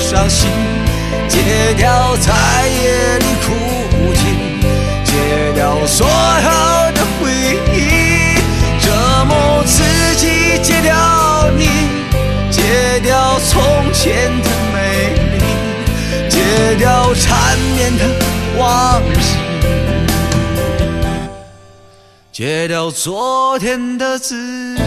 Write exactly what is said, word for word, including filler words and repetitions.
伤心，戒掉在夜里哭泣，戒掉所有的回忆，折磨自己，戒掉你，戒掉从前的美丽，戒掉缠绵的往事，戒掉昨天的自己。